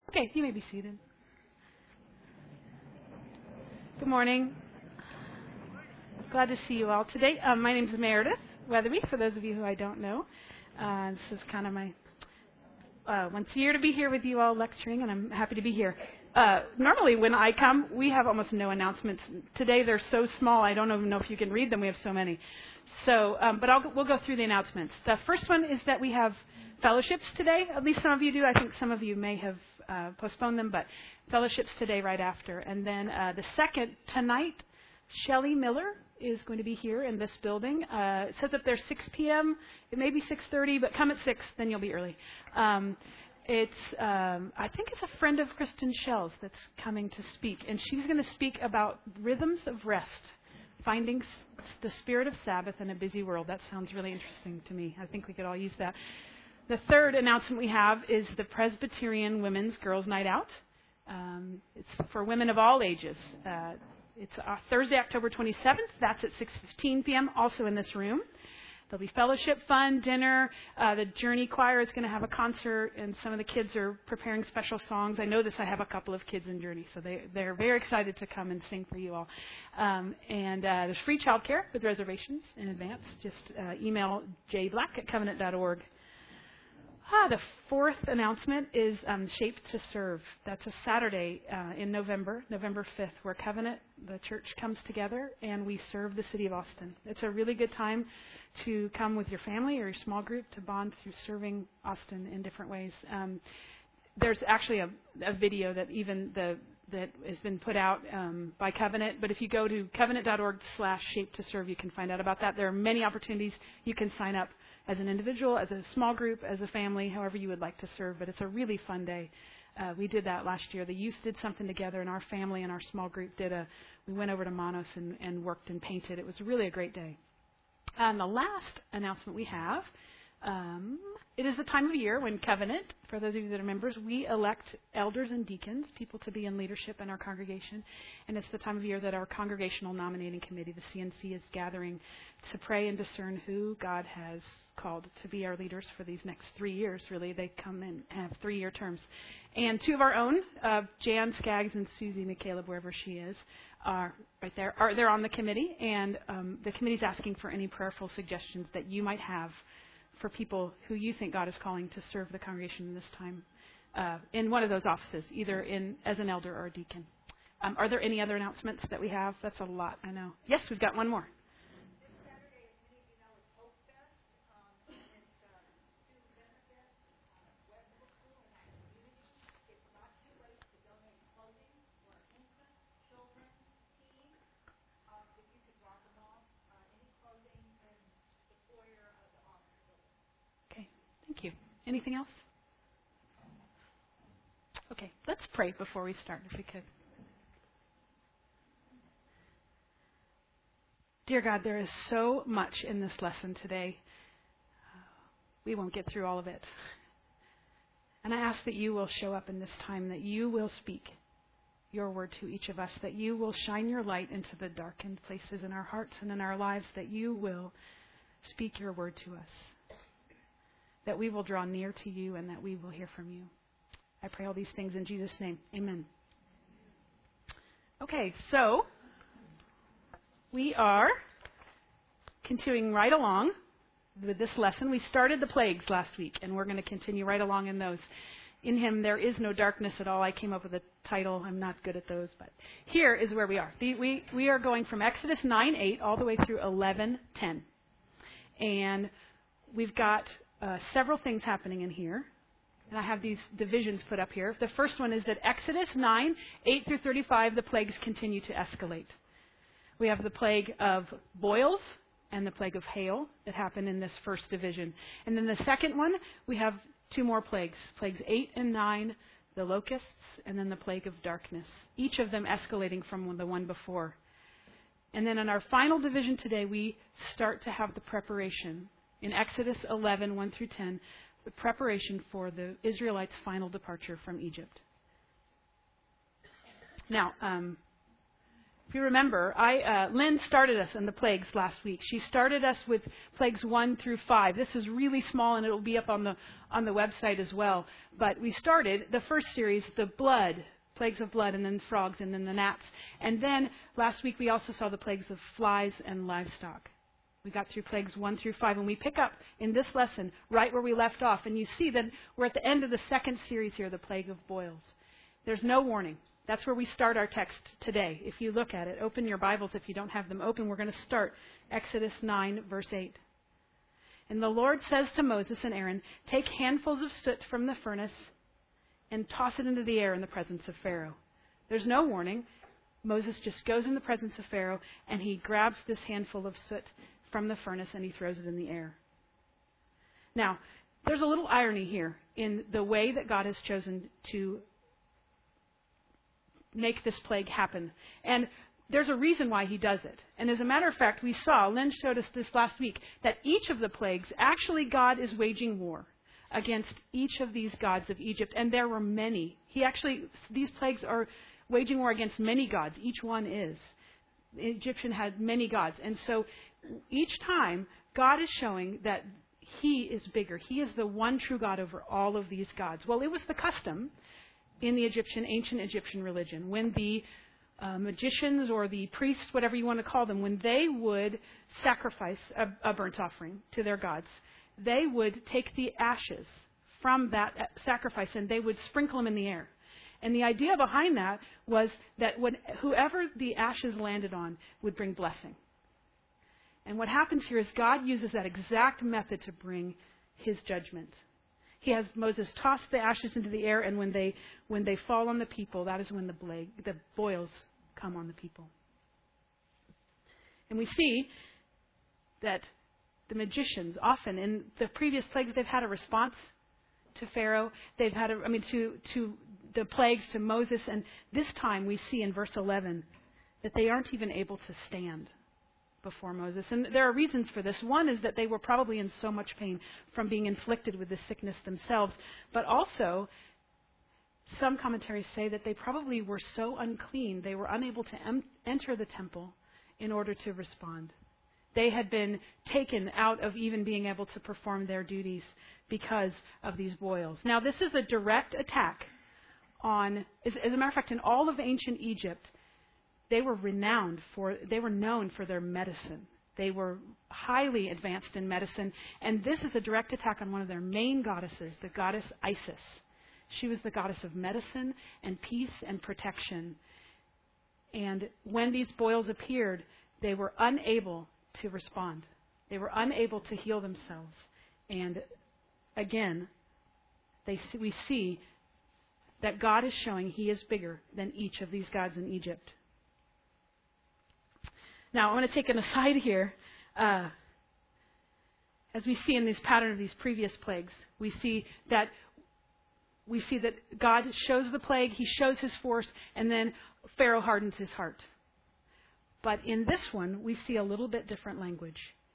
Okay, you may be seated. Good morning. Glad to see you all today. My name is Meredith Weatherby, for those of you who I don't know. This is kind of my once a year to be here with you all lecturing, and I'm happy to be here. Normally when I come, we have almost no announcements. Today they're so small, I don't even know if you can read them. We have so many. So, but we'll go through the announcements. The first one is that we have fellowships today. At least some of you do. I think some of you may have postponed them, but fellowships today right after. And then the second, tonight, Shelley Miller is going to be here in this building. It says up there 6 p.m. It may be 6:30, but come at 6, then you'll be early. I think it's a friend of Kristen Shell's that's coming to speak, and she's going to speak about rhythms of rest, finding the spirit of Sabbath in a busy world. That sounds really interesting to me. I think we could all use that. The third announcement we have is the Presbyterian Women's Girls Night Out. It's for women of all ages. It's Thursday, October 27th. That's at 6:15 p.m., also in this room. There'll be fellowship, fun, dinner. The Journey Choir is going to have a concert, and some of the kids are preparing special songs. I know this. I have a couple of kids in Journey, so they're very excited to come and sing for you all. And there's free childcare with reservations in advance. Just email jblack@covenant.org. The fourth announcement is Shape to Serve. That's a Saturday in November 5th, where Covenant, the church, comes together and we serve the city of Austin. It's a really good time to come with your family or your small group to bond through serving Austin in different ways. There's actually a video that that has been put out by Covenant, but if you go to covenant.org/shape to serve, you can find out about that. There are many opportunities. You can sign up as an individual, as a small group, as a family, however you would like to serve. But it's a really fun day. We did that last year. The youth did something together, and our family and our small group we went over to Manos and worked and painted. It was really a great day. And the last announcement we have, it is the time of year when Covenant, for those of you that are members, we elect elders and deacons, people to be in leadership in our congregation. And it's the time of year that our congregational nominating committee, the CNC, is gathering to pray and discern who God has called to be our leaders for these next 3 years, really. They come and have 3-year terms. And two of our own, Jan Skaggs and Susie McCaleb, wherever she is, are right there. They're on the committee, and the committee's asking for any prayerful suggestions that you might have for people who you think God is calling to serve the congregation in this time in one of those offices, either as an elder or a deacon. Are there any other announcements that we have? That's a lot, I know. Yes, we've got one more. Thank you. Anything else? Okay, let's pray before we start, if we could. Dear God, there is so much in this lesson today. We won't get through all of it. And I ask that you will show up in this time, that you will speak your word to each of us, that you will shine your light into the darkened places in our hearts and in our lives, that you will speak your word to us, that we will draw near to you, and that we will hear from you. I pray all these things in Jesus' name. Amen. Okay, so we are continuing right along with this lesson. We started the plagues last week, and we're going to continue right along in those. In him there is no darkness at all. I came up with a title. I'm not good at those, but here is where we are. We are going from Exodus 9:8 all the way through 11:10. And we've got several things happening in here. And I have these divisions put up here. The first one is that Exodus 9:8 through 35, the plagues continue to escalate. We have the plague of boils and the plague of hail that happened in this first division. And then the second one, we have 2 more plagues. Plagues 8 and 9, the locusts, and then the plague of darkness. Each of them escalating from the one before. And then in our final division today, we start to have the preparation. In Exodus 11, 1 through 10, the preparation for the Israelites' final departure from Egypt. Now, If you remember, Lynn started us in the plagues last week. She started us with plagues 1 through 5. This is really small, and it will be up on the website as well. But we started the first series, the blood, plagues of blood, and then frogs, and then the gnats. And then last week we also saw the plagues of flies and livestock. We got through plagues 1 through 5, and we pick up in this lesson right where we left off. And you see that we're at the end of the second series here, the plague of boils. There's no warning. That's where we start our text today. If you look at it, open your Bibles if you don't have them open. We're going to start Exodus 9, verse 8. And the Lord says to Moses and Aaron, "Take handfuls of soot from the furnace and toss it into the air in the presence of Pharaoh." There's no warning. Moses just goes in the presence of Pharaoh, and he grabs this handful of soot from the furnace and he throws it in the air. Now, there's a little irony here in the way that God has chosen to make this plague happen. And there's a reason why he does it. And as a matter of fact, we saw, Lynn showed us this last week, that each of the plagues, actually God is waging war against each of these gods of Egypt. And there were many. These plagues are waging war against many gods. Each one is. The Egyptian had many gods. And so each time, God is showing that he is bigger. He is the one true God over all of these gods. Well, it was the custom in the ancient Egyptian religion, when the magicians or the priests, whatever you want to call them, when they would sacrifice a burnt offering to their gods, they would take the ashes from that sacrifice and they would sprinkle them in the air. And the idea behind that was that whoever the ashes landed on would bring blessing. And what happens here is God uses that exact method to bring his judgment. He has Moses toss the ashes into the air, and when they fall on the people, that is when the boils come on the people. And we see that the magicians often in the previous plagues they've had a response to Pharaoh. They've had to the plagues to Moses, and this time we see in verse 11 that they aren't even able to stand before Moses. And there are reasons for this. One is that they were probably in so much pain from being inflicted with this sickness themselves. But also, some commentaries say that they probably were so unclean, they were unable to enter the temple in order to respond. They had been taken out of even being able to perform their duties because of these boils. Now, this is a direct attack on, as a matter of fact, in all of ancient Egypt, they were known for their medicine. They were highly advanced in medicine. And this is a direct attack on one of their main goddesses, the goddess Isis. She was the goddess of medicine and peace and protection. And when these boils appeared, they were unable to respond. They were unable to heal themselves. And again, we see that God is showing he is bigger than each of these gods in Egypt. Now, I want to take an aside here. As we see in this pattern of these previous plagues, we see that God shows the plague, he shows his force, and then Pharaoh hardens his heart. But in this one, we see a little bit different language.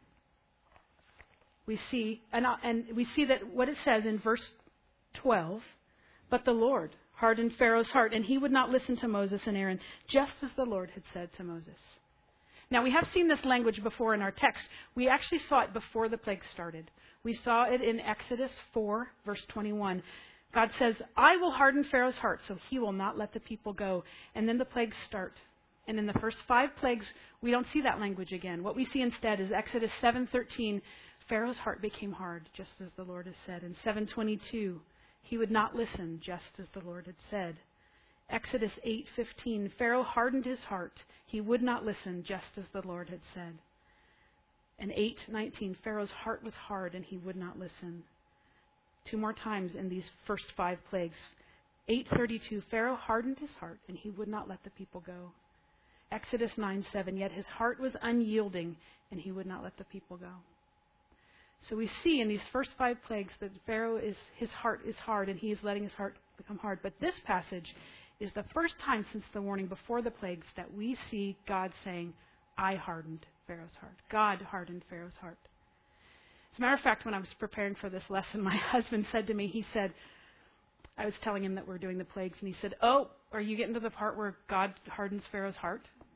We see, and we see that what it says in verse 12, "But the Lord hardened Pharaoh's heart, and he would not listen to Moses and Aaron, just as the Lord had said to Moses." Now, we have seen this language before in our text. We actually saw it before the plague started. We saw it in Exodus 4, verse 21. God says, "I will harden Pharaoh's heart, so he will not let the people go." And then the plagues start. And in the first 5 plagues, we don't see that language again. What we see instead is Exodus 7:13, Pharaoh's heart became hard, just as the Lord has said. In 7:22, he would not listen, just as the Lord had said. Exodus 8:15, Pharaoh hardened his heart. He would not listen, just as the Lord had said. And 8:19, Pharaoh's heart was hard and he would not listen. 2 more times in these first 5 plagues. 8:32, Pharaoh hardened his heart and he would not let the people go. Exodus 9:7, yet his heart was unyielding and he would not let the people go. So we see in these first 5 plagues that his heart is hard and he is letting his heart become hard. But this passage is the first time since the warning before the plagues that we see God saying, "I hardened Pharaoh's heart." God hardened Pharaoh's heart. As a matter of fact, when I was preparing for this lesson, my husband said to me, I was telling him that we're doing the plagues, and he said, "Oh, are you getting to the part where God hardens Pharaoh's heart?"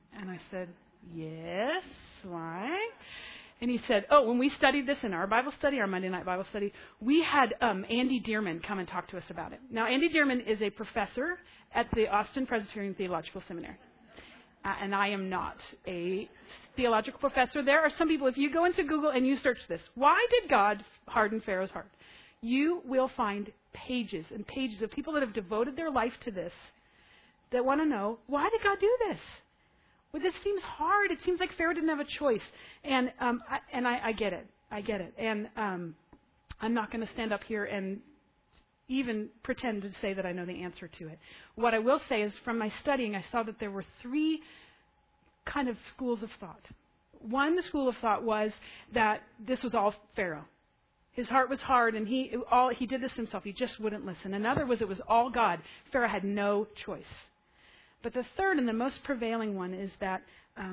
And I said, yes, why? And he said, oh, when we studied this in our Bible study, our Monday night Bible study, we had Andy Dearman come and talk to us about it. Now, Andy Dearman is a professor at the Austin Presbyterian Theological Seminary. And I am not a theological professor. There are some people, if you go into Google and you search this, why did God harden Pharaoh's heart? You will find pages and pages of people that have devoted their life to this that want to know, why did God do this? Well, this seems hard. It seems like Pharaoh didn't have a choice. And I get it. I get it. And I'm not going to stand up here and even pretend to say that I know the answer to it. What I will say is from my studying, I saw that there were three kind of schools of thought. One school of thought was that this was all Pharaoh. His heart was hard, and he did this himself. He just wouldn't listen. Another was it was all God. Pharaoh had no choice. But the third and the most prevailing one is that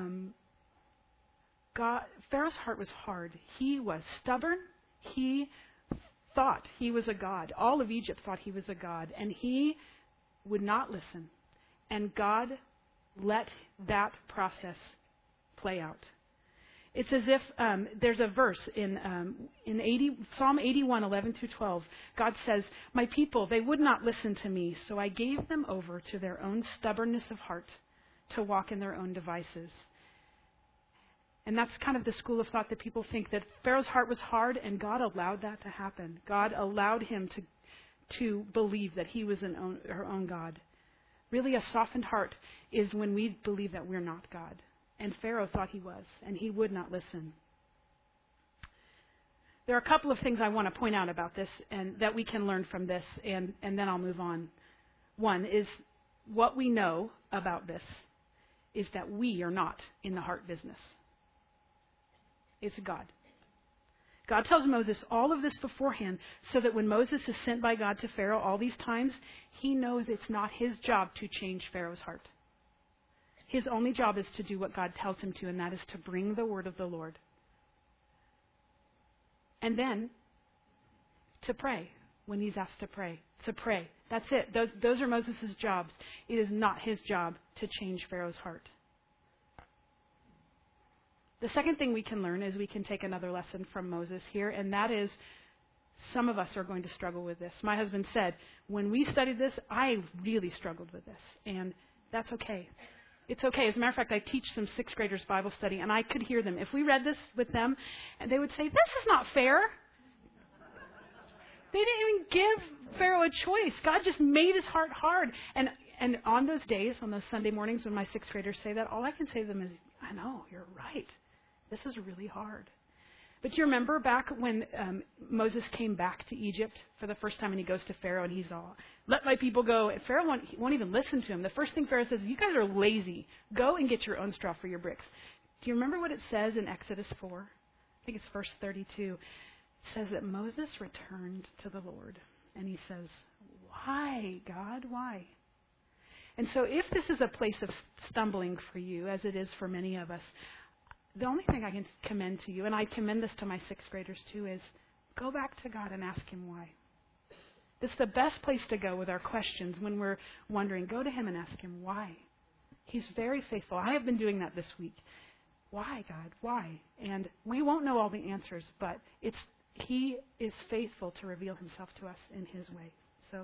Pharaoh's heart was hard. He was stubborn. He thought he was a god. All of Egypt thought he was a god, and he would not listen. And God let that process play out. It's as if there's a verse in Psalm 81, 11 through 12. God says, my people, they would not listen to me, so I gave them over to their own stubbornness of heart to walk in their own devices. And that's kind of the school of thought that people think that Pharaoh's heart was hard, and God allowed that to happen. God allowed him to believe that he was our own God. Really, a softened heart is when we believe that we're not God. And Pharaoh thought he was, and he would not listen. There are a couple of things I want to point out about this and that we can learn from this, and then I'll move on. One is what we know about this is that we are not in the heart business. It's God. God tells Moses all of this beforehand so that when Moses is sent by God to Pharaoh all these times, he knows it's not his job to change Pharaoh's heart. His only job is to do what God tells him to, and that is to bring the word of the Lord. And then to pray when he's asked to pray. To pray. That's it. Those are Moses' jobs. It is not his job to change Pharaoh's heart. The second thing we can learn is we can take another lesson from Moses here, and that is some of us are going to struggle with this. My husband said, when we studied this, I really struggled with this, and that's okay. It's okay. As a matter of fact, I teach some 6th graders Bible study, and I could hear them. If we read this with them, and they would say, this is not fair. They didn't even give Pharaoh a choice. God just made his heart hard. And on those days, on those Sunday mornings when my 6th graders say that, all I can say to them is, I know, you're right. This is really hard. But do you remember back when Moses came back to Egypt for the first time and he goes to Pharaoh and he's all, let my people go. And Pharaoh won't even listen to him. The first thing Pharaoh says, you guys are lazy. Go and get your own straw for your bricks. Do you remember what it says in Exodus 4? I think it's verse 32. It says that Moses returned to the Lord. And he says, why, God, why? And so if this is a place of stumbling for you, as it is for many of us, the only thing I can commend to you, and I commend this to my 6th graders too, is go back to God and ask him why. It's the best place to go with our questions when we're wondering. Go to him and ask him why. He's very faithful. I have been doing that this week. Why, God? Why? And we won't know all the answers, but he is faithful to reveal himself to us in his way. So,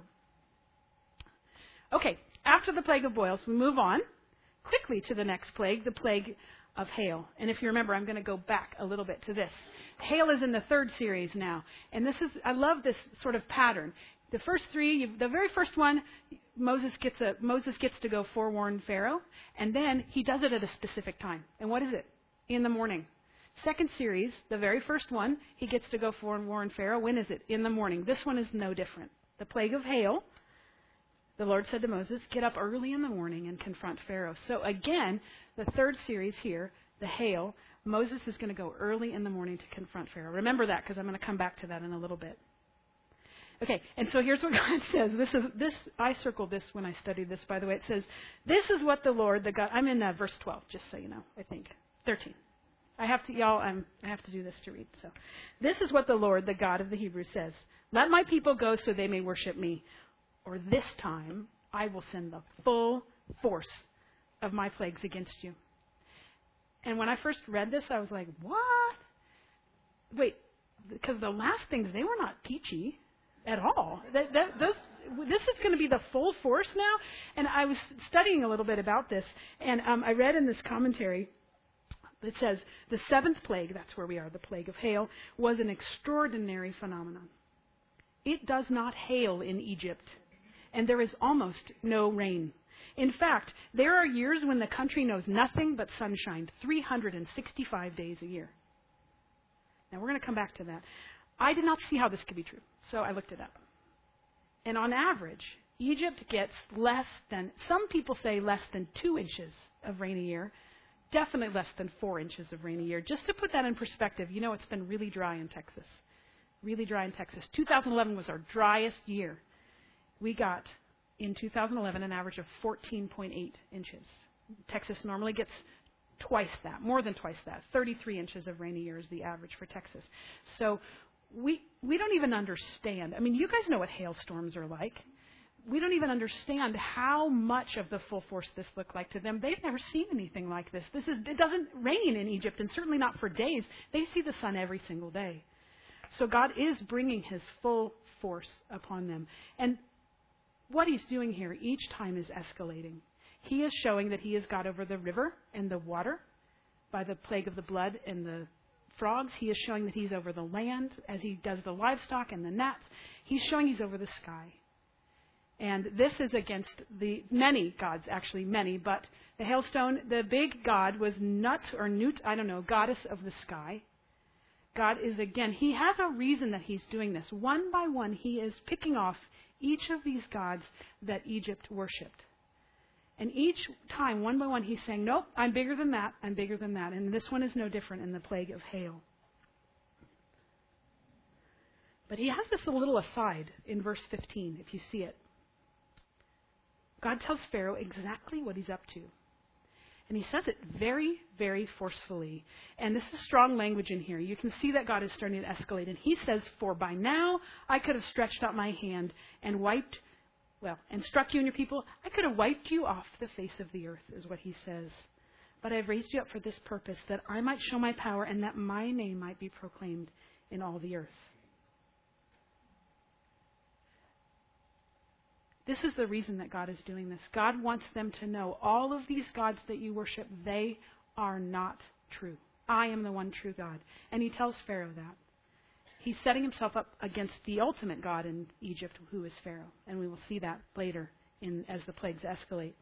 okay, after the plague of boils, we move on quickly to the next plague, the plague of hail. And if you remember, I'm going to go back a little bit to this. Hail is in the 3rd series now. And I love this sort of pattern. The first 3, the very first one, Moses gets to go forewarn Pharaoh. And then he does it at a specific time. And what is it? In the morning. 2nd series, the very first one, he gets to go forewarn Pharaoh. When is it? In the morning. This one is no different. The plague of hail. The Lord said to Moses, get up early in the morning and confront Pharaoh. So again, the 3rd series here, the hail, Moses is going to go early in the morning to confront Pharaoh. Remember that because I'm going to come back to that in a little bit. Okay, and so here's what God says. I circled this when I studied this, by the way. It says, this is what the Lord, the God, I'm in verse 12, just so you know, I think. 13. I have to do this to read. So, this is what the Lord, the God of the Hebrews, says. Let my people go so they may worship me. Or this time, I will send the full force of my plagues against you. And when I first read this, I was like, what? Wait, because the last things, they were not peachy at all. This is going to be the full force now. And I was studying a little bit about this, and I read in this commentary, it says, the seventh plague, that's where we are, the plague of hail, was an extraordinary phenomenon. It does not hail in Egypt, and there is almost no rain. In fact, there are years when the country knows nothing but sunshine, 365 days a year. Now, we're going to come back to that. I did not see how this could be true, so I looked it up. And on average, Egypt gets less than, some people say less than 2 inches of rain a year, definitely less than 4 inches of rain a year. Just to put that in perspective, you know it's been really dry in Texas. Really dry in Texas. 2011 was our driest year. We got, in 2011, an average of 14.8 inches. Texas normally gets twice that, more than twice that. 33 inches of rain a year is the average for Texas. So we don't even understand. I mean, you guys know what hailstorms are like. We don't even understand how much of the full force this looked like to them. They've never seen anything like this. It doesn't rain in Egypt, and certainly not for days. They see the sun every single day. So God is bringing his full force upon them. And what he's doing here each time is escalating. He is showing that he has got over the river and the water by the plague of the blood and the frogs. He is showing that he's over the land as he does the livestock and the gnats. He's showing he's over the sky. And this is against the many gods, actually many, but the hailstone, the big god was Nut, goddess of the sky. God is, again, he has a reason that he's doing this. One by one, he is picking off each of these gods that Egypt worshipped. And each time, one by one, he's saying, nope, I'm bigger than that, I'm bigger than that. And this one is no different in the plague of hail. But he has this a little aside in verse 15, if you see it. God tells Pharaoh exactly what he's up to. And he says it very, very forcefully. And this is strong language in here. You can see that God is starting to escalate. And he says, for by now I could have stretched out my hand and struck you and your people. I could have wiped you off the face of the earth, is what he says. But I have raised you up for this purpose, that I might show my power and that my name might be proclaimed in all the earth. This is the reason that God is doing this. God wants them to know all of these gods that you worship, they are not true. I am the one true God. And he tells Pharaoh that. He's setting himself up against the ultimate God in Egypt, who is Pharaoh. And we will see that later as the plagues escalate.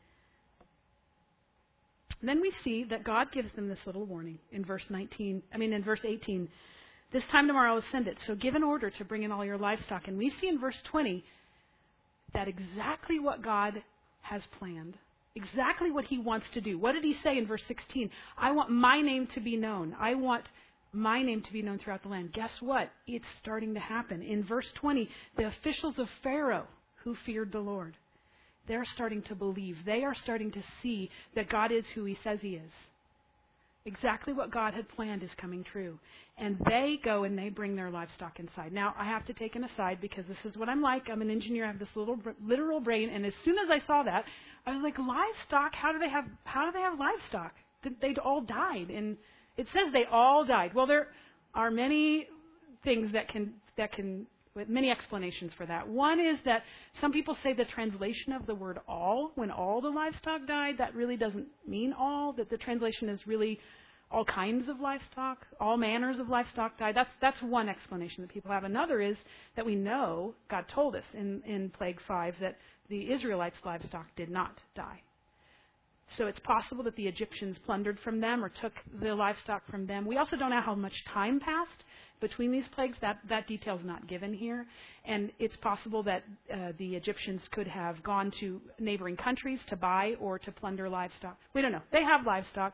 Then we see that God gives them this little warning in verse 18. This time tomorrow I'll send it. So give an order to bring in all your livestock. And we see in verse 20 that exactly what God has planned, exactly what he wants to do. What did he say in verse 16? I want my name to be known. I want my name to be known throughout the land. Guess what? It's starting to happen. In verse 20, the officials of Pharaoh who feared the Lord, they're starting to believe. They are starting to see that God is who he says he is. Exactly what God had planned is coming true. And they go and they bring their livestock inside. Now, I have to take an aside because this is what I'm like. I'm an engineer. I have this little literal brain. And as soon as I saw that, I was like, livestock? How do they have livestock? They'd all died. And it says they all died. Well, there are many things with many explanations for that. One is that some people say the translation of the word all, when all the livestock died, that really doesn't mean all, that the translation is really all kinds of livestock, all manners of livestock died. That's one explanation that people have. Another is that we know, God told us in Plague 5, that the Israelites' livestock did not die. So it's possible that the Egyptians plundered from them or took the livestock from them. We also don't know how much time passed between these plagues. That detail is not given here. And it's possible that the Egyptians could have gone to neighboring countries to buy or to plunder livestock. We don't know. They have livestock.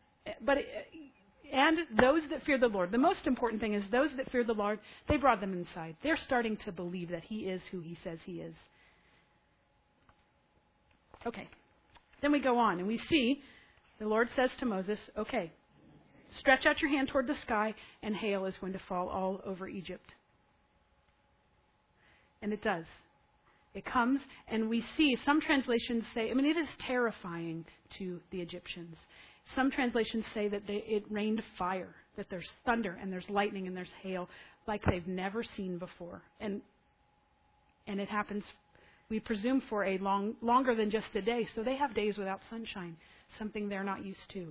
And those that fear the Lord. The most important thing is those that fear the Lord, they brought them inside. They're starting to believe that he is who he says he is. Okay. Then we go on and we see the Lord says to Moses, okay, stretch out your hand toward the sky and hail is going to fall all over Egypt. And it does. It comes and we see some translations say, it is terrifying to the Egyptians. Some translations say that it rained fire, that there's thunder and there's lightning and there's hail like they've never seen before. And it happens, we presume, for a longer than just a day. So they have days without sunshine, something they're not used to.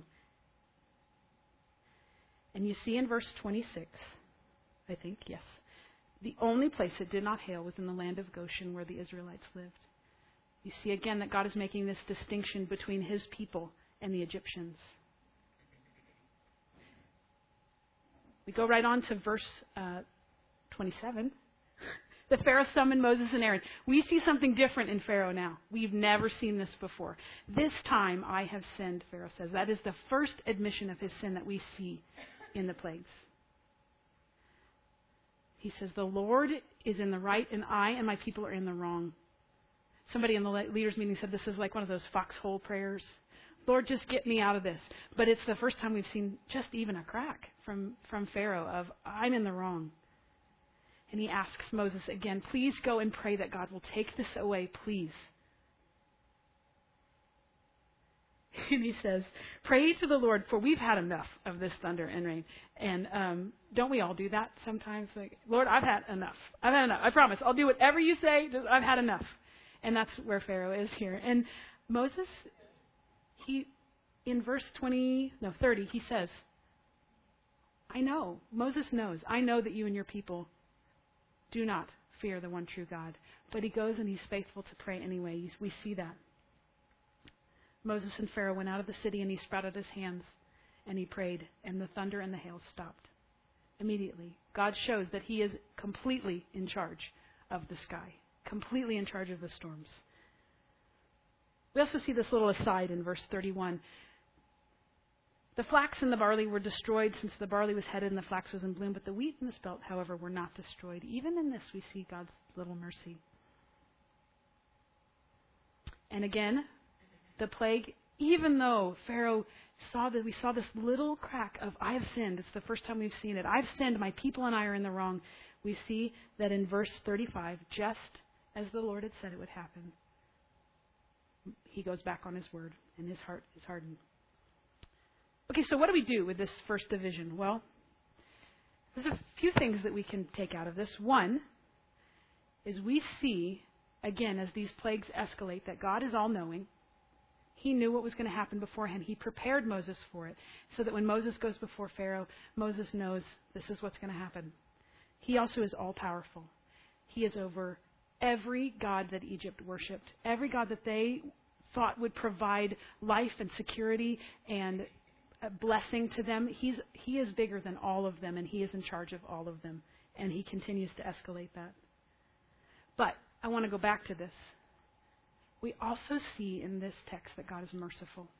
And you see in verse 26, I think, yes, the only place it did not hail was in the land of Goshen where the Israelites lived. You see again that God is making this distinction between his people and the Egyptians. We go right on to verse 27. The Pharaoh summoned Moses and Aaron. We see something different in Pharaoh now. We've never seen this before. This time I have sinned, Pharaoh says. That is the first admission of his sin that we see in the plagues. He says, the Lord is in the right and I and my people are in the wrong. Somebody in the leaders meeting said this is like one of those foxhole prayers. Lord, just get me out of this. But it's the first time we've seen just even a crack from Pharaoh of, I'm in the wrong. And he asks Moses again, please go and pray that God will take this away, please. And he says, pray to the Lord, for we've had enough of this thunder and rain. And don't we all do that sometimes? Like, Lord, I've had enough. I've had enough. I promise. I'll do whatever you say. I've had enough. And that's where Pharaoh is here. And Moses, in verse 30, he says, I know. Moses knows. I know that you and your people do not fear the one true God. But he goes and he's faithful to pray anyway. We see that. Moses and Pharaoh went out of the city and he spread out his hands and he prayed and the thunder and the hail stopped. Immediately, God shows that he is completely in charge of the sky, completely in charge of the storms. We also see this little aside in verse 31. The flax and the barley were destroyed since the barley was headed and the flax was in bloom, but the wheat and the spelt, however, were not destroyed. Even in this, we see God's little mercy. And again, the plague, even though Pharaoh we saw this little crack of, I have sinned. It's the first time we've seen it. I've sinned. My people and I are in the wrong. We see that in verse 35, just as the Lord had said it would happen, he goes back on his word and his heart is hardened. Okay, so what do we do with this first division? Well, there's a few things that we can take out of this. One is we see, again, as these plagues escalate, that God is all-knowing. He knew what was going to happen beforehand. He prepared Moses for it so that when Moses goes before Pharaoh, Moses knows this is what's going to happen. He also is all-powerful. He is over every god that Egypt worshipped, every god that they thought would provide life and security and a blessing to them. He is bigger than all of them, and he is in charge of all of them. And he continues to escalate that. But I want to go back to this. We also see in this text that God is merciful.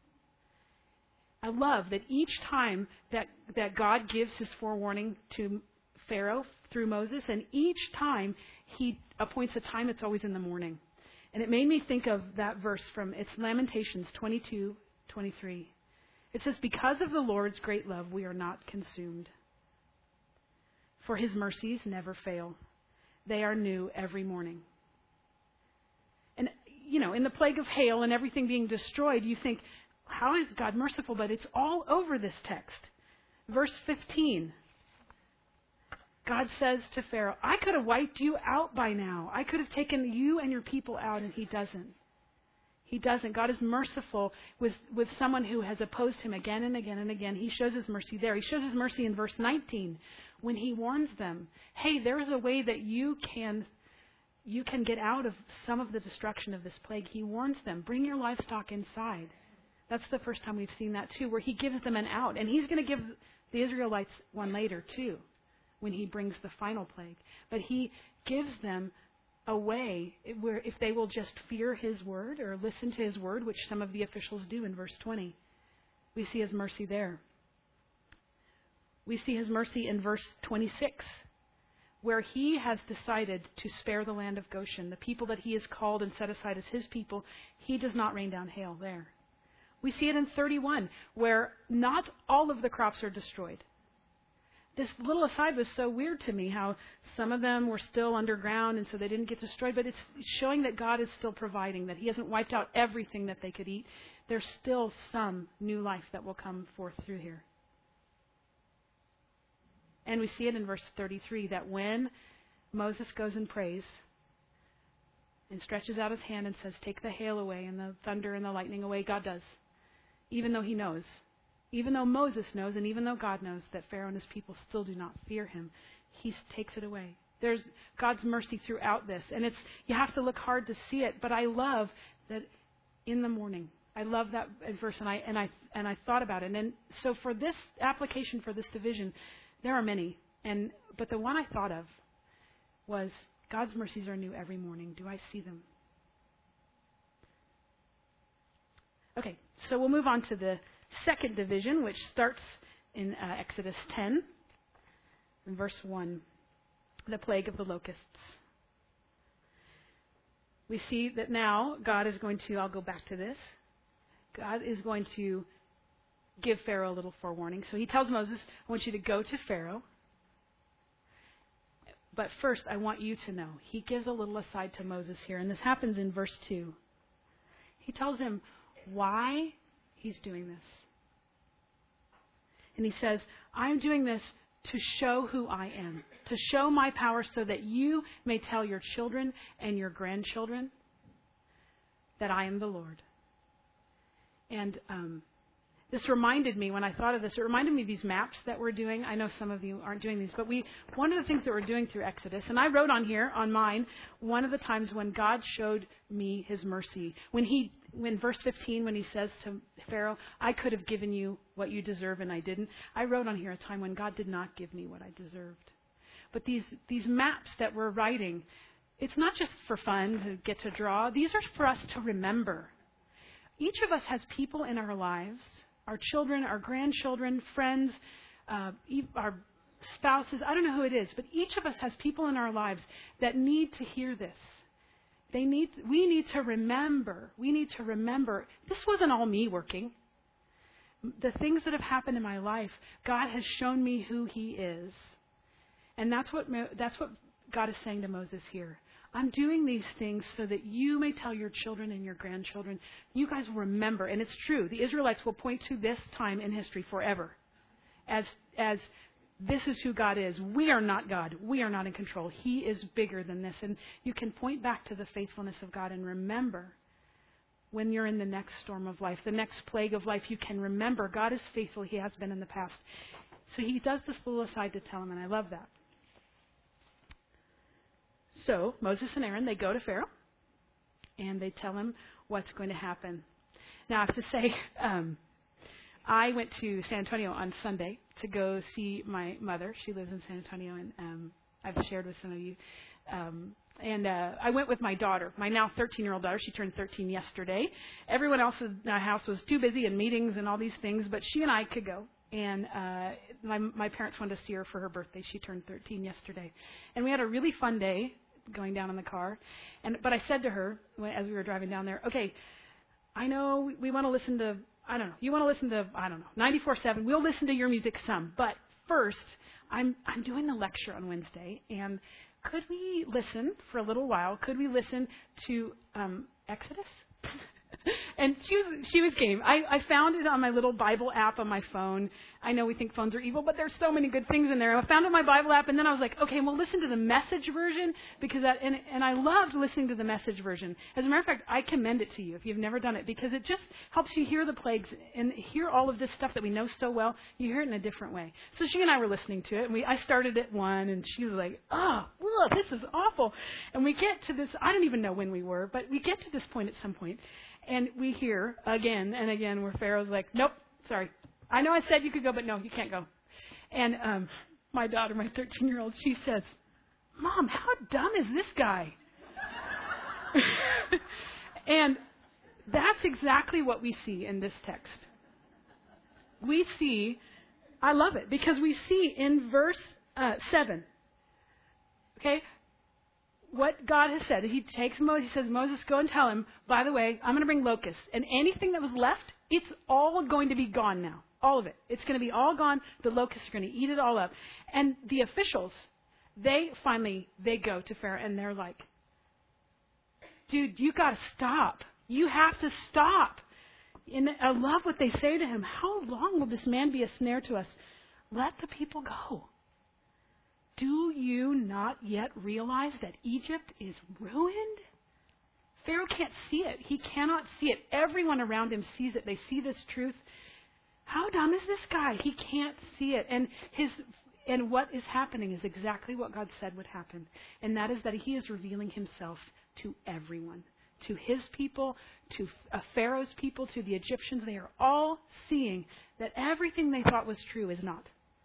I love that each time that God gives his forewarning to Pharaoh through Moses, and each time he appoints a time, it's always in the morning. And it made me think of that verse it's Lamentations 22:23. It says, because of the Lord's great love, we are not consumed. For his mercies never fail. They are new every morning. And, in the plague of hail and everything being destroyed, you think, how is God merciful? But it's all over this text. Verse 15. God says to Pharaoh, I could have wiped you out by now. I could have taken you and your people out, and he doesn't. He doesn't. God is merciful with someone who has opposed him again and again and again. He shows his mercy there. He shows his mercy in verse 19 when he warns them, hey, there's a way that you can get out of some of the destruction of this plague. He warns them, bring your livestock inside. That's the first time we've seen that too, where he gives them an out. And he's going to give the Israelites one later too, when he brings the final plague. But he gives them a way where if they will just fear his word or listen to his word, which some of the officials do in verse 20, we see his mercy there. We see his mercy in verse 26, where he has decided to spare the land of Goshen, the people that he has called and set aside as his people. He does not rain down hail there. We see it in 31, where not all of the crops are destroyed. this little aside was so weird to me, how some of them were still underground and so they didn't get destroyed. But it's showing that God is still providing, that he hasn't wiped out everything that they could eat. There's still some new life that will come forth through here. And we see it in verse 33, that when Moses goes and prays and stretches out his hand and says, take the hail away and the thunder and the lightning away, God does. Even though he knows. Even though Moses knows, and even though God knows that Pharaoh and his people still do not fear him, he takes it away. There's God's mercy throughout this. And you have to look hard to see it. But I love that in the morning. I love that verse, and I thought about it. And so for this application, for this division, there are many. But the one I thought of was, God's mercies are new every morning. Do I see them? Okay, so we'll move on to the second division, which starts in Exodus 10, in verse 1, the plague of the locusts. We see that now God is going to, I'll go back to this, God is going to give Pharaoh a little forewarning. So he tells Moses, I want you to go to Pharaoh. But first, I want you to know. He gives a little aside to Moses here, and this happens in verse 2. He tells him why he's doing this. And he says, I'm doing this to show who I am, to show my power so that you may tell your children and your grandchildren that I am the Lord. And this reminded me, when I thought of this, it reminded me of these maps that we're doing. I know some of you aren't doing these, but one of the things that we're doing through Exodus, and I wrote on here, on mine, one of the times when God showed me his mercy. When verse 15, when he says to Pharaoh, I could have given you what you deserve and I didn't. I wrote on here a time when God did not give me what I deserved. But these maps that we're writing, it's not just for fun to get to draw. These are for us to remember. Each of us has people in our lives, our children, our grandchildren, friends, our spouses. I don't know who it is, but each of us has people in our lives that need to hear this. We need to remember. We need to remember. This wasn't all me working. The things that have happened in my life, God has shown me who he is. And that's what God is saying to Moses here. I'm doing these things so that you may tell your children and your grandchildren. You guys will remember. And it's true. The Israelites will point to this time in history forever as this is who God is. We are not God. We are not in control. He is bigger than this. And you can point back to the faithfulness of God and remember when you're in the next storm of life, the next plague of life, you can remember God is faithful. He has been in the past. So he does this little aside to tell him, and I love that. So Moses and Aaron, they go to Pharaoh, and they tell him what's going to happen. Now, I have to say, I went to San Antonio on Sunday to go see my mother. She lives in San Antonio, and I've shared with some of you. And I went with my daughter, my now 13-year-old daughter. She turned 13 yesterday. Everyone else in the house was too busy in meetings and all these things, but she and I could go. And my parents wanted to see her for her birthday. She turned 13 yesterday. And we had a really fun day going down in the car. But I said to her, as we were driving down there, okay, I know we want to listen to, you want to listen to, 94.7. We'll listen to your music some. But first, I'm doing a lecture on Wednesday. And could we listen for a little while? Could we listen to Exodus? And she was game. I found it on my little Bible app on my phone. I know we think phones are evil, but there's so many good things in there. I found it in my Bible app, and then I was like, okay, well, listen to the Message version, because and I loved listening to the Message version. As a matter of fact, I commend it to you if you've never done it, because it just helps you hear the plagues and hear all of this stuff that we know so well. You hear it in a different way. So she and I were listening to it, and I started at 1, and she was like, oh, look, this is awful. And we get to this, I don't even know when we were, but we get to this point at some point. And we hear again and again where Pharaoh's like, nope, sorry. I know I said you could go, but no, you can't go. And my daughter, my 13-year-old, she says, Mom, how dumb is this guy? And that's exactly what we see in this text. We see, I love it, because we see in verse 7, okay, what God has said. He takes Moses, he says, Moses, go and tell him, by the way, I'm going to bring locusts. And anything that was left, it's all going to be gone now. All of it. It's going to be all gone. The locusts are going to eat it all up. And the officials, they go to Pharaoh and they're like, dude, you got to stop. You have to stop. And I love what they say to him. How long will this man be a snare to us? Let the people go. Do you not yet realize that Egypt is ruined? Pharaoh can't see it. He cannot see it. Everyone around him sees it. They see this truth. How dumb is this guy? He can't see it. And what is happening is exactly what God said would happen. And that is that he is revealing himself to everyone. To his people, to Pharaoh's people, to the Egyptians. They are all seeing that everything they thought was true is not.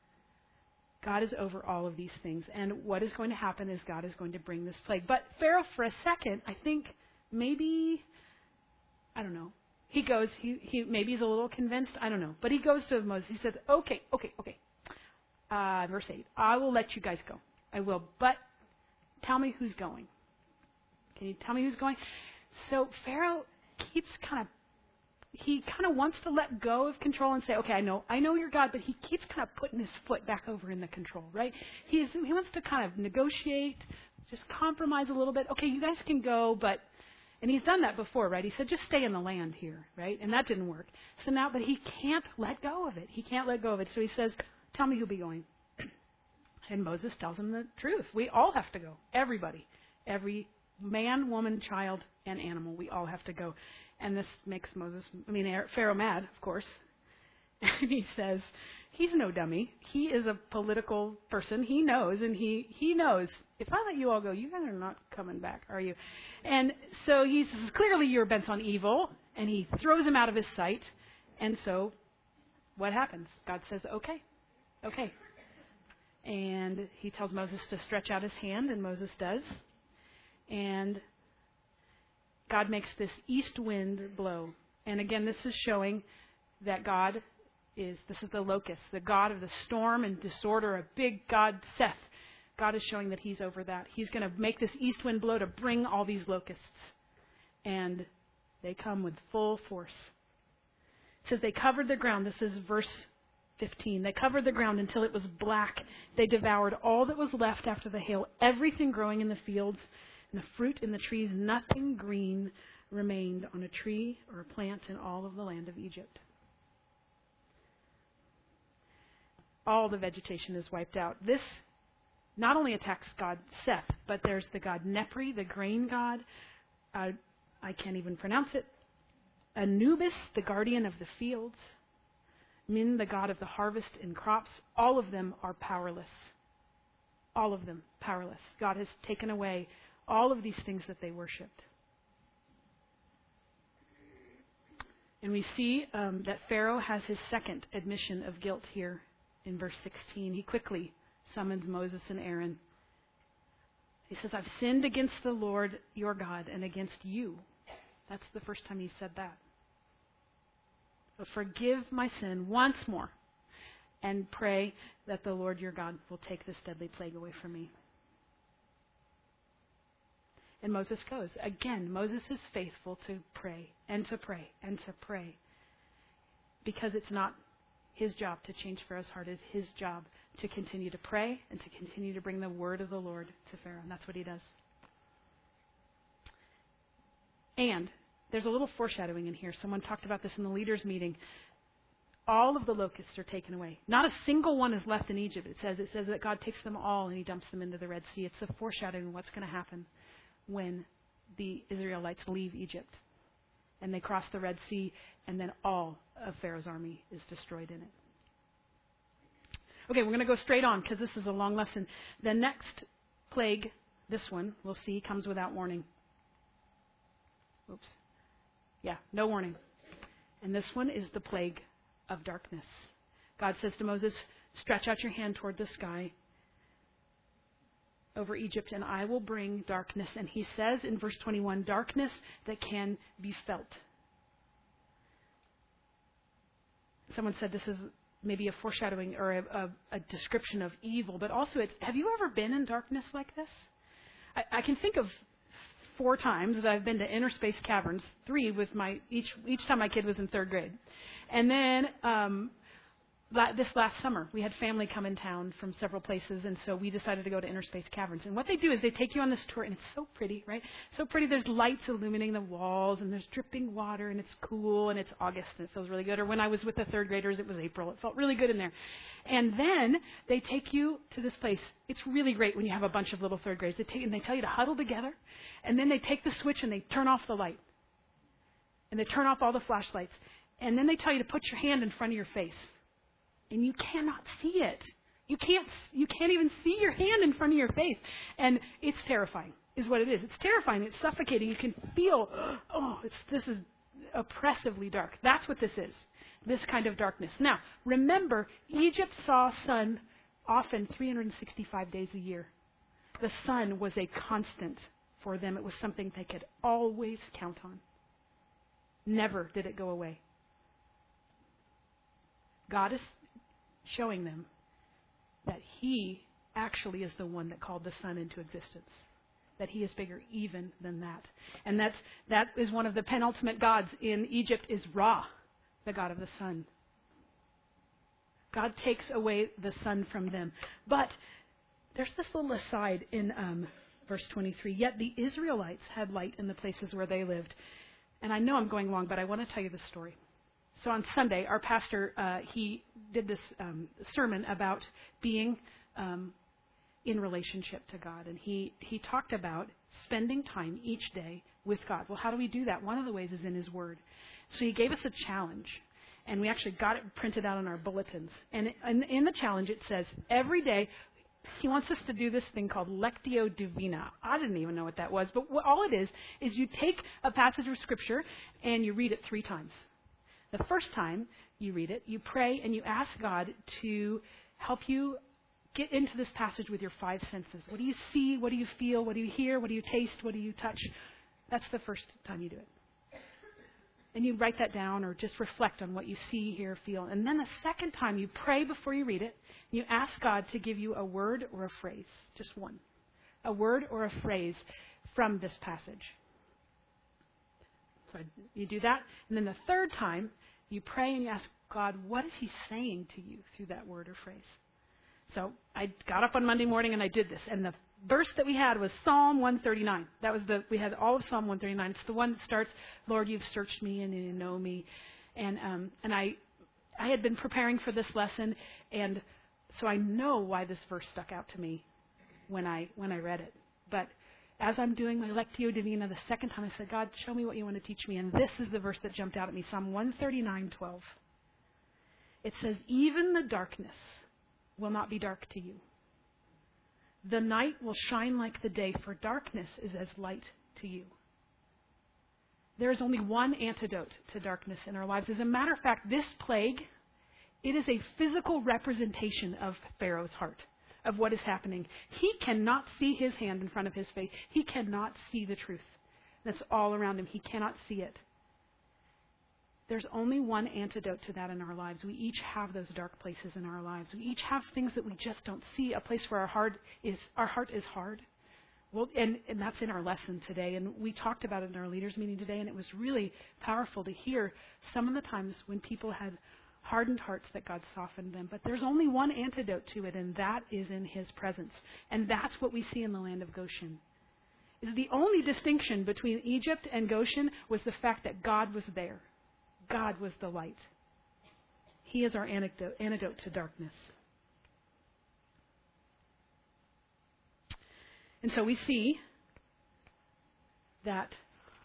God is over all of these things. And what is going to happen is God is going to bring this plague. But Pharaoh, for a second, I think maybe, I don't know. He goes, he maybe he's a little convinced. I don't know. But he goes to Moses. He says, okay. Verse 8, I will let you guys go. I will. But tell me who's going. Can you tell me who's going? So Pharaoh keeps kind of wants to let go of control and say, okay, I know you're God, but he keeps kind of putting his foot back over in the control, right? He wants to kind of negotiate, just compromise a little bit. Okay, you guys can go, and he's done that before, right? He said, just stay in the land here, right? And that didn't work. So now, but he can't let go of it. He can't let go of it. So he says, tell me who'll be going. And Moses tells him the truth. We all have to go. Everybody. Every man, woman, child, and animal. We all have to go. And this makes Pharaoh mad, of course. And he says, he's no dummy. He is a political person. He knows, and he knows, if I let you all go, you guys are not coming back, are you? And so he says, clearly you're bent on evil, and he throws him out of his sight. And so what happens? God says, okay. And he tells Moses to stretch out his hand, and Moses does. And God makes this east wind blow. And again, this is showing that this is the locust, the God of the storm and disorder, a big God, Seth. God is showing that he's over that. He's going to make this east wind blow to bring all these locusts. And they come with full force. It says they covered the ground. This is verse 15. They covered the ground until it was black. They devoured all that was left after the hail, everything growing in the fields, and the fruit in the trees. Nothing green remained on a tree or a plant in all of the land of Egypt. All the vegetation is wiped out. This not only attacks God Seth, but there's the god Nepri, the grain god. I can't even pronounce it. Anubis, the guardian of the fields. Min, the god of the harvest and crops. All of them are powerless. All of them powerless. God has taken away all of these things that they worshipped. And we see that Pharaoh has his second admission of guilt here in verse 16. He quickly summons Moses and Aaron. He says, I've sinned against the Lord your God and against you. That's the first time he said that. But forgive my sin once more and pray that the Lord your God will take this deadly plague away from me. And Moses goes. Again, Moses is faithful to pray and to pray and to pray. Because it's not his job to change Pharaoh's heart. It's his job to continue to pray and to continue to bring the word of the Lord to Pharaoh. And that's what he does. And there's a little foreshadowing in here. Someone talked about this in the leaders' meeting. All of the locusts are taken away. Not a single one is left in Egypt. It says that God takes them all and he dumps them into the Red Sea. It's a foreshadowing of what's going to happen when the Israelites leave Egypt. And they cross the Red Sea, and then all of Pharaoh's army is destroyed in it. Okay, we're going to go straight on because this is a long lesson. The next plague, this one, we'll see, comes without warning. Oops. Yeah, no warning. And this one is the plague of darkness. God says to Moses, stretch out your hand toward the sky over Egypt, and I will bring darkness. And he says in verse 21, darkness that can be felt. Someone said this is maybe a foreshadowing or a description of evil, but also have you ever been in darkness like this? I can think of 4 times that I've been to inner space caverns, 3 with each time my kid was in 3rd grade. And then this last summer, we had family come in town from several places, and so we decided to go to Inner Space Caverns. And what they do is they take you on this tour, and it's so pretty, right? So pretty. There's lights illuminating the walls, and there's dripping water, and it's cool, and it's August, and it feels really good. Or when I was with the third graders, it was April. It felt really good in there. And then they take you to this place. It's really great when you have a bunch of little third graders. They tell you to huddle together, and then they take the switch and they turn off the light, and they turn off all the flashlights, and then they tell you to put your hand in front of your face. And you cannot see it. You can't even see your hand in front of your face. And it's terrifying, is what it is. It's terrifying. It's suffocating. You can feel, this is oppressively dark. That's what this is, this kind of darkness. Now, remember, Egypt saw sun often 365 days a year. The sun was a constant for them. It was something they could always count on. Never did it go away. God is showing them that He actually is the one that called the sun into existence. That He is bigger even than that. And that is one of the penultimate gods in Egypt is Ra, the god of the sun. God takes away the sun from them. But there's this little aside in verse 23. Yet the Israelites had light in the places where they lived. And I know I'm going long, but I want to tell you the story. So on Sunday, our pastor, he did this sermon about being in relationship to God. And he talked about spending time each day with God. Well, how do we do that? One of the ways is in His Word. So He gave us a challenge. And we actually got it printed out on our bulletins. And in the challenge, it says, every day, He wants us to do this thing called Lectio Divina. I didn't even know what that was. But all it is you take a passage of Scripture and you read it 3 times. The first time you read it, you pray and you ask God to help you get into this passage with your 5 senses. What do you see? What do you feel? What do you hear? What do you taste? What do you touch? That's the first time you do it. And you write that down or just reflect on what you see, hear, feel. And then the second time you pray before you read it. You ask God to give you a word or a phrase, just one. A word or a phrase from this passage. So you do that. And then the third time, you pray and you ask God, what is He saying to you through that word or phrase? So I got up on Monday morning and I did this. And the verse that we had was Psalm 139. We had all of Psalm 139. It's the one that starts, Lord, you've searched me and you know me. And I had been preparing for this lesson, and so I know why this verse stuck out to me when I read it. But as I'm doing my Lectio Divina the second time, I said, God, show me what you want to teach me. And this is the verse that jumped out at me, Psalm 139:12. It says, even the darkness will not be dark to you. The night will shine like the day, for darkness is as light to you. There is only one antidote to darkness in our lives. As a matter of fact, this plague, it is a physical representation of Pharaoh's heart, of what is happening. He cannot see his hand in front of his face. He cannot see the truth that's all around him. He cannot see it. There's only one antidote to that in our lives. We each have those dark places in our lives. We each have things that we just don't see, a place where our heart is hard. Well, and that's in our lesson today. And we talked about it in our leaders meeting today, and it was really powerful to hear some of the times when people had hardened hearts that God softened them. But there's only one antidote to it, and that is in His presence. And that's what we see in the land of Goshen. Is the only distinction between Egypt and Goshen was the fact that God was there. God was the light. He is our antidote to darkness. And so we see that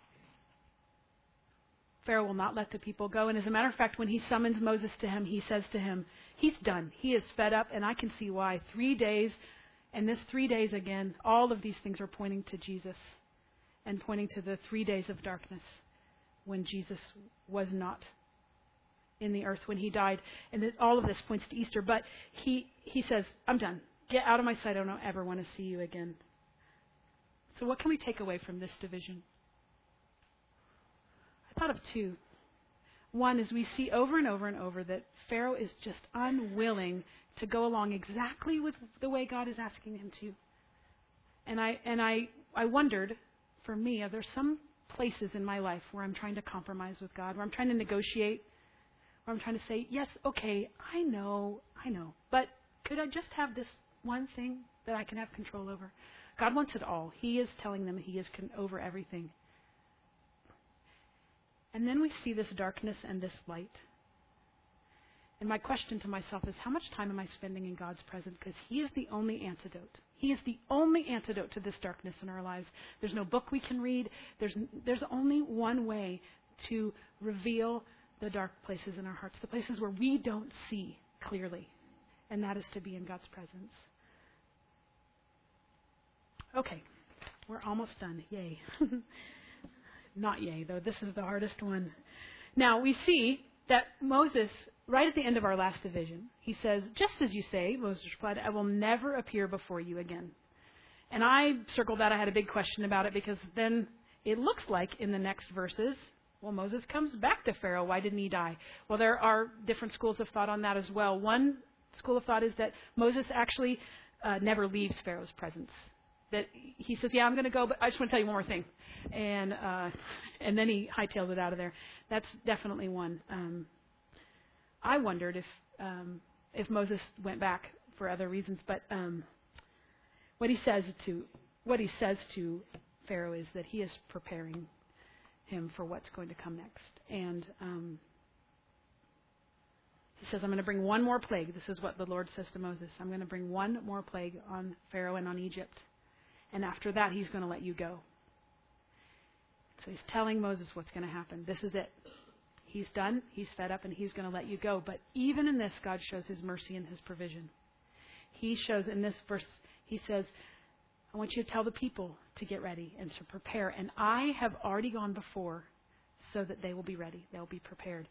Pharaoh will not let the people go. And as a matter of fact, when he summons Moses to him, he says to him, he's done. He is fed up, and I can see why. 3 days, and this 3 days again, all of these things are pointing to Jesus and pointing to the 3 days of darkness when Jesus was not in the earth, when He died. And that all of this points to Easter. But he says, I'm done. Get out of my sight. I don't ever want to see you again. So what can we take away from this division? I thought of 2. One is we see over and over and over that Pharaoh is just unwilling to go along exactly with the way God is asking him to. And I wondered, for me, are there some places in my life where I'm trying to compromise with God, where I'm trying to negotiate, where I'm trying to say, yes, okay, I know, but could I just have this one thing that I can have control over? God wants it all. He is telling them He is over everything. And then we see this darkness and this light. And my question to myself is, how much time am I spending in God's presence? Because He is the only antidote. He is the only antidote to this darkness in our lives. There's no book we can read. There's only one way to reveal the dark places in our hearts, the places where we don't see clearly, and that is to be in God's presence. Okay, we're almost done. Yay. Not yay, though. This is the hardest one. Now, we see that Moses, right at the end of our last division, he says, just as you say, Moses replied, I will never appear before you again. And I circled that. I had a big question about it because then it looks like in the next verses, well, Moses comes back to Pharaoh. Why didn't he die? Well, there are different schools of thought on that as well. One school of thought is that Moses actually never leaves Pharaoh's presence. That he says, yeah, I'm going to go, but I just want to tell you one more thing. And then he hightails it out of there. That's definitely one. I wondered if Moses went back for other reasons, but what he says to Pharaoh is that he is preparing him for what's going to come next. And he says, I'm going to bring one more plague. This is what the Lord says to Moses. I'm going to bring one more plague on Pharaoh and on Egypt. And after that, He's going to let you go. So He's telling Moses what's going to happen. This is it. He's done. He's fed up, and He's going to let you go. But even in this, God shows His mercy and His provision. He shows in this verse, He says, I want you to tell the people to get ready and to prepare. And I have already gone before so that they will be ready. They'll be prepared.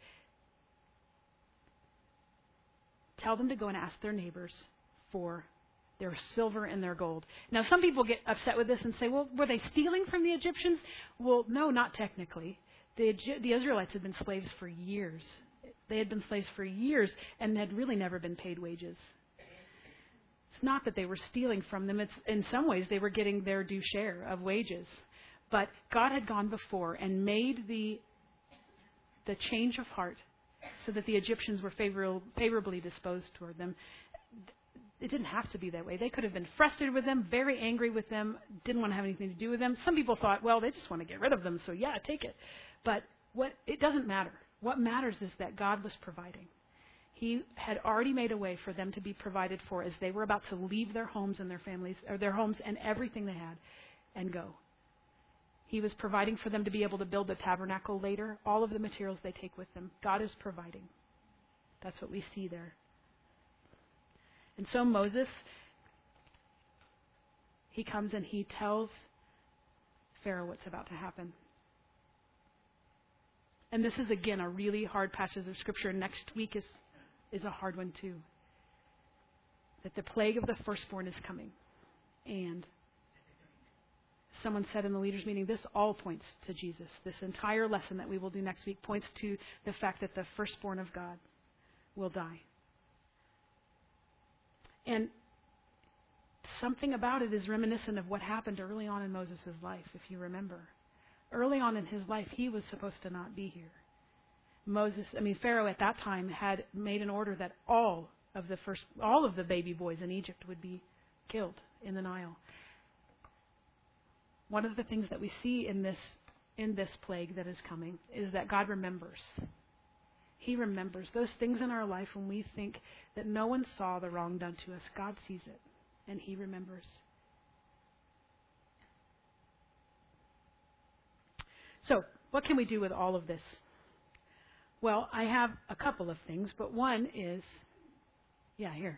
Tell them to go and ask their neighbors for their silver and their gold. Now, some people get upset with this and say, well, were they stealing from the Egyptians? Well, no, not technically. The Israelites had been slaves for years. They had been slaves for years and had really never been paid wages. It's not that they were stealing from them. It's in some ways they were getting their due share of wages. But God had gone before and made the change of heart so that the Egyptians were favorably disposed toward them. It didn't have to be that way. They could have been frustrated with them, very angry with them, didn't want to have anything to do with them. Some people thought, well, they just want to get rid of them, so yeah, take it. But it doesn't matter. What matters is that God was providing. He had already made a way for them to be provided for as they were about to leave their homes and their families, or their homes and everything they had, and go. He was providing for them to be able to build the tabernacle later, all of the materials they take with them. God is providing. That's what we see there. And so Moses, he comes and he tells Pharaoh what's about to happen. And this is, again, a really hard passage of Scripture. Next week is a hard one, too. That the plague of the firstborn is coming. And someone said in the leaders' meeting, this all points to Jesus. This entire lesson that we will do next week points to the fact that the firstborn of God will die. And something about it is reminiscent of what happened early on in Moses' life, if you remember. Early on in his life, he was supposed to not be here. Pharaoh at that time had made an order that all of the baby boys in Egypt would be killed in the Nile. One of the things that we see in this plague that is coming is that God remembers. He remembers those things in our life when we think that no one saw the wrong done to us. God sees it, and He remembers. So, what can we do with all of this? Well, I have a couple of things, but one is, here.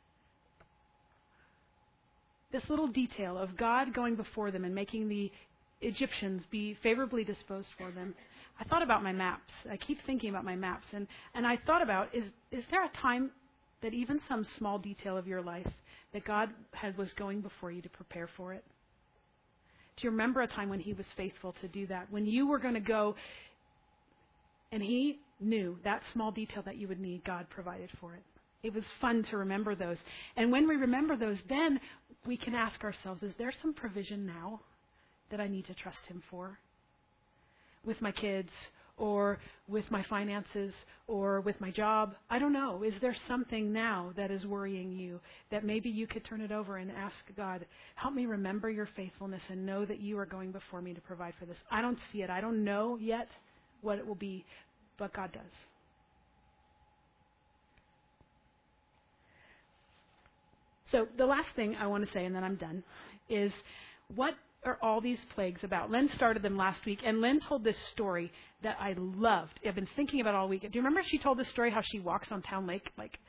This little detail of God going before them and making the Egyptians be favorably disposed for them. I thought about my maps. I keep thinking about my maps. And I thought about, is there a time that even some small detail of your life that God was going before you to prepare for it? Do you remember a time when He was faithful to do that? When you were going to go and He knew that small detail that you would need, God provided for it. It was fun to remember those. And when we remember those, then we can ask ourselves, is there some provision now that I need to trust Him for? With my kids, or with my finances or with my job? I don't know. Is there something now that is worrying you that maybe you could turn it over and ask God, help me remember your faithfulness and know that you are going before me to provide for this. I don't see it. I don't know yet what it will be, but God does. So the last thing I want to say, and then I'm done, is what are all these plagues about? Lynn started them last week, and Lynn told this story that I loved. I've been thinking about all week. Do you remember she told this story how she walks on Town Lake?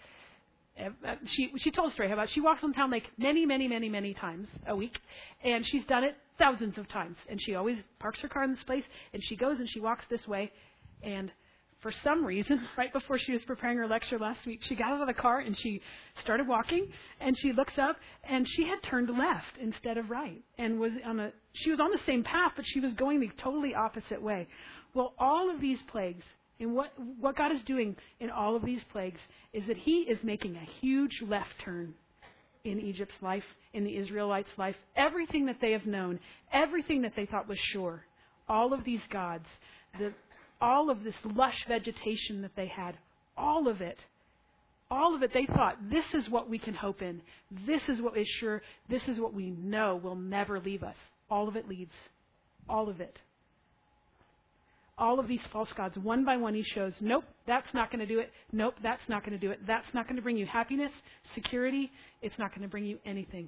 She told a story about she walks on Town Lake many, many, many, many times a week, and she's done it thousands of times. And she always parks her car in this place, and she goes and she walks this way, and for some reason, right before she was preparing her lecture last week, she got out of the car and she started walking, and she looks up, and she had turned left instead of right, and she was on the same path, but she was going the totally opposite way. Well, all of these plagues, and what God is doing in all of these plagues is that He is making a huge left turn in Egypt's life, in the Israelites' life, everything that they have known, everything that they thought was sure, all of these gods, all of this lush vegetation that they had, all of it, they thought, this is what we can hope in. This is what is sure. This is what we know will never leave us. All of it leads. All of it. All of these false gods, one by one, He shows, nope, that's not going to do it. Nope, that's not going to do it. That's not going to bring you happiness, security. It's not going to bring you anything.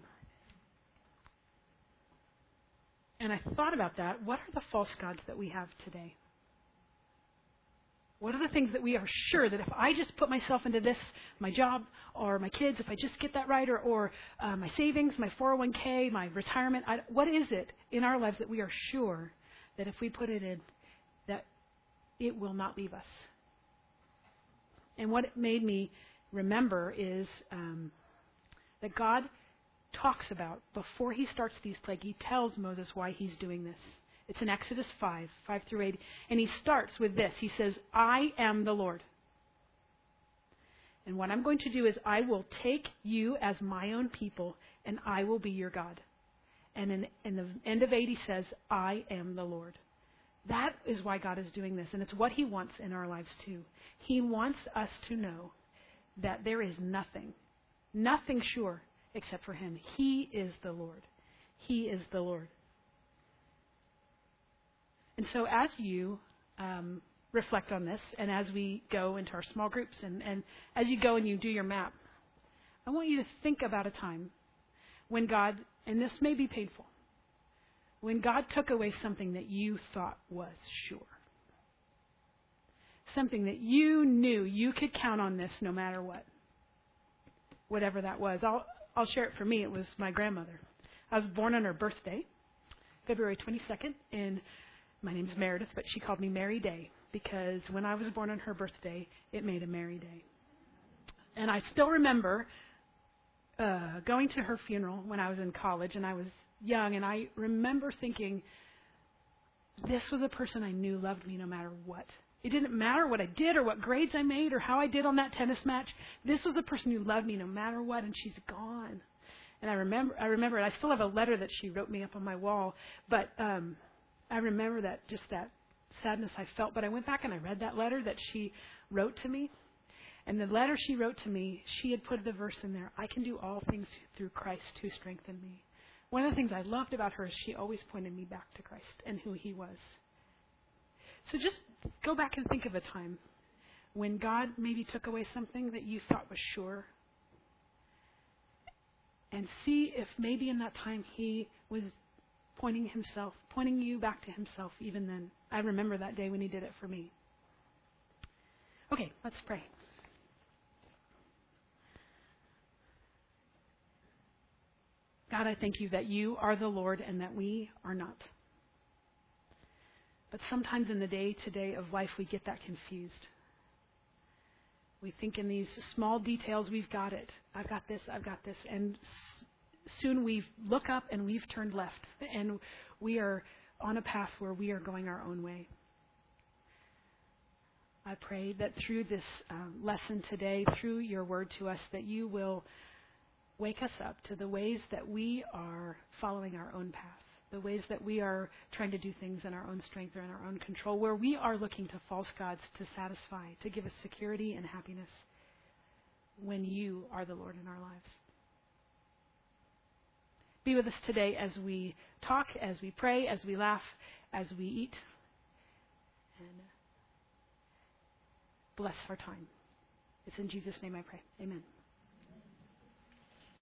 And I thought about that. What are the false gods that we have today? What are the things that we are sure that if I just put myself into this, my job or my kids, if I just get that right, or my savings, my 401k, my retirement, what is it in our lives that we are sure that if we put it in, that it will not leave us? And what it made me remember is that God talks about, before He starts these plagues, He tells Moses why He's doing this. It's in Exodus 5 through 8. And He starts with this. He says, I am the Lord. And what I'm going to do is I will take you as my own people, and I will be your God. And in the end of 8, He says, I am the Lord. That is why God is doing this. And it's what He wants in our lives too. He wants us to know that there is nothing sure except for Him. He is the Lord. He is the Lord. And so as you reflect on this, and as we go into our small groups, and as you go and you do your map, I want you to think about a time when God, and this may be painful, when God took away something that you thought was sure. Something that you knew you could count on this no matter what. Whatever that was. I'll share it for me. It was my grandmother. I was born on her birthday, February 22nd, and my name's Meredith, but she called me Mary Day because when I was born on her birthday, it made a merry day. And I still remember going to her funeral when I was in college, and I was young, and I remember thinking, this was a person I knew loved me no matter what. It didn't matter what I did or what grades I made or how I did on that tennis match. This was a person who loved me no matter what, and she's gone. And I remember it. I still have a letter that she wrote me up on my wall, but I remember that sadness I felt. But I went back and I read that letter that she wrote to me. And the letter she wrote to me, she had put the verse in there, I can do all things through Christ who strengthened me. One of the things I loved about her is she always pointed me back to Christ and who He was. So just go back and think of a time when God maybe took away something that you thought was sure. And see if maybe in that time He was pointing you back to Himself even then. I remember that day when He did it for me. Okay, let's pray. God, I thank You that You are the Lord and that we are not. But sometimes in the day-to-day of life, we get that confused. We think in these small details, we've got it. I've got this. And soon we look up and we've turned left. And we are on a path where we are going our own way. I pray that through this lesson today, through Your word to us, that You will wake us up to the ways that we are following our own path. the ways that we are trying to do things in our own strength or in our own control, where we are looking to false gods to satisfy, to give us security and happiness, when you are the Lord in our lives. Be with us today as we talk, as we pray, as we laugh, as we eat. And bless our time. It's in Jesus' name I pray. Amen.